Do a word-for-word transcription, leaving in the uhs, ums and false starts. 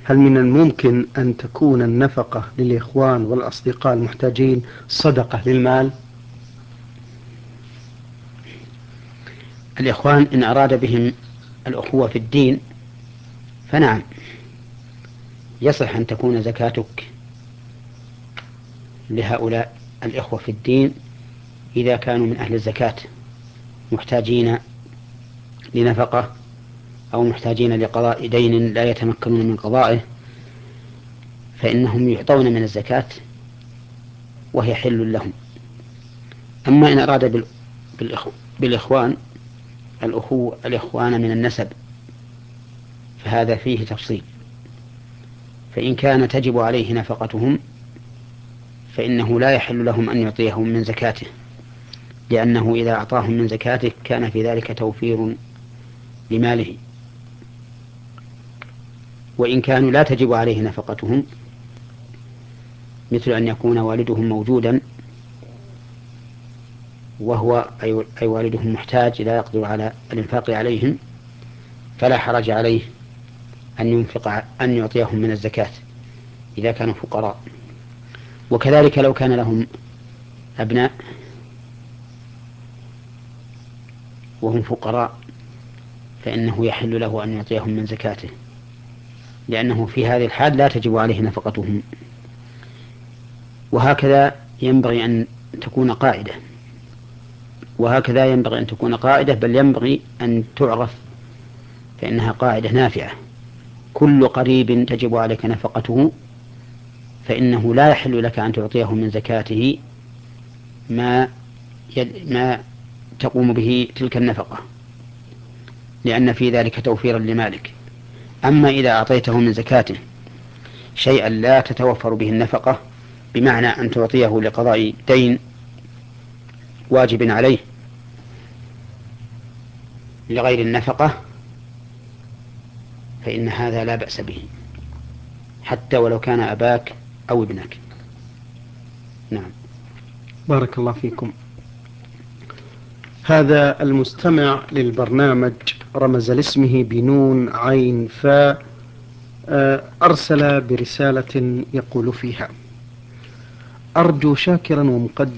هل من الممكن أن تكون النفقة للإخوان والأصدقاء المحتاجين صدقة للمال؟ الإخوان إن أراد بهم الأخوة في الدين فنعم، يصح أن تكون زكاتك لهؤلاء الإخوة في الدين إذا كانوا من أهل الزكاة محتاجين لنفقة أو محتاجين لقضاء دين لا يتمكنون من قضائه، فإنهم يعطون من الزكاة وهي حل لهم. أما إن أراد بالإخوان الأخو الإخوان من النسب فهذا فيه تفصيل، فإن كان تجب عليه نفقتهم فإنه لا يحل لهم أن يعطيهم من زكاته، لأنه إذا أعطاهم من زكاته كان في ذلك توفير لماله. وإن كانوا لا تجب عليه نفقتهم، مثل أن يكون والدهم موجودا وهو أي والدهم محتاج لا يقدر على الإنفاق عليهم، فلا حرج عليه أن ينفق أن يعطيهم من الزكاة إذا كانوا فقراء. وكذلك لو كان لهم أبناء وهم فقراء فإنه يحل له أن يعطيهم من زكاته، لأنه في هذه الحال لا تجب عليه نفقتهم. وهكذا ينبغي أن تكون قاعدة وهكذا ينبغي أن تكون قاعدة بل ينبغي أن تعرف، فإنها قاعدة نافعة: كل قريب تجب عليك نفقته فإنه لا يحل لك أن تعطيه من زكاته ما يد ما تقوم به تلك النفقة، لأن في ذلك توفيرا لمالك. أما إذا أعطيته من زكاته شيئا لا تتوفر به النفقة، بمعنى أن تعطيه لقضاء دين واجب عليه لغير النفقة، فإن هذا لا بأس به حتى ولو كان أباك أو ابنك. نعم. بارك الله فيكم. هذا المستمع للبرنامج رمز لاسمه بنون عين فاء، أرسل برسالة يقول فيها: أرجو شاكرا ومقدما